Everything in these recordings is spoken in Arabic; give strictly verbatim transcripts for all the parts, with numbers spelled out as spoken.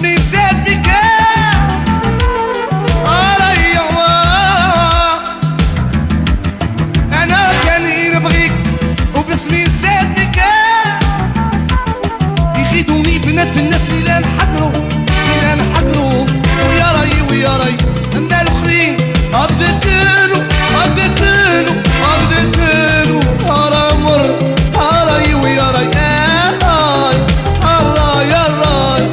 وباسمي زاد بك انا كاني نبغيك وباسمي زاد بك يخيدوني بنات الناس إلا نحقرو إلا نحقرو ويا راي ويا راي اما الاخرين هبدا كانوا هبدا كانوا هبدا كانوا هرا مر هراي ويا راي هراي هراي هراي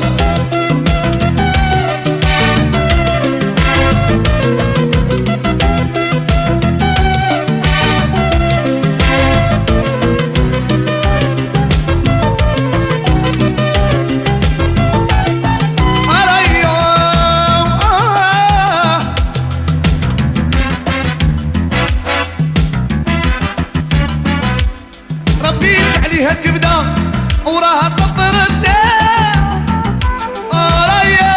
عليها الكبدة وراها تطر الداء رايا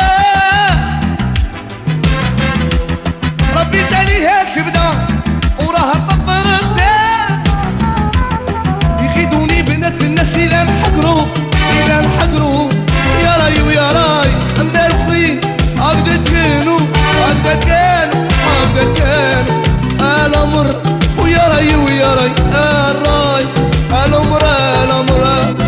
ربيت عليها الكبدة وراها تطر الداء يخيدوني بنات الناس إلا نحقرو إلا نحقرو يا راي ويا راي أما الآخرين هكذا كانوا هكذا كانوا هكذا كانوا الأمر ويا راي ويا راي الراي الأمر الأمر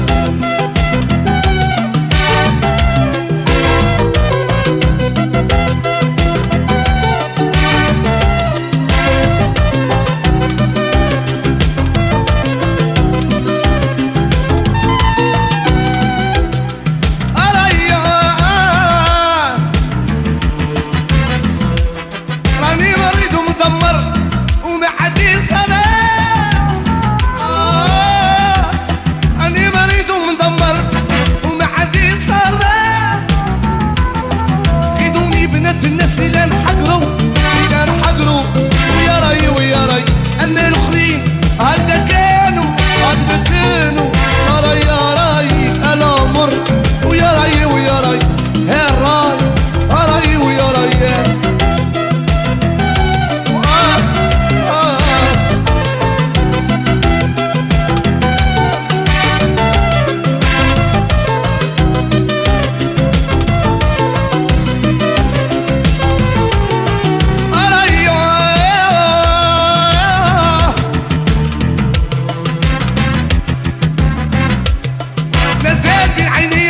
راني مريض ومدمر وما حد يصنع الناس إلا نحقرو إلا نحقرو ويا راي ويا راي أما الآخرين هكذا كانوا هكذا كانوا يا راي يا راي الأمر ويا راي ويا راي يا راي يا راي ويا راي آه آه عيني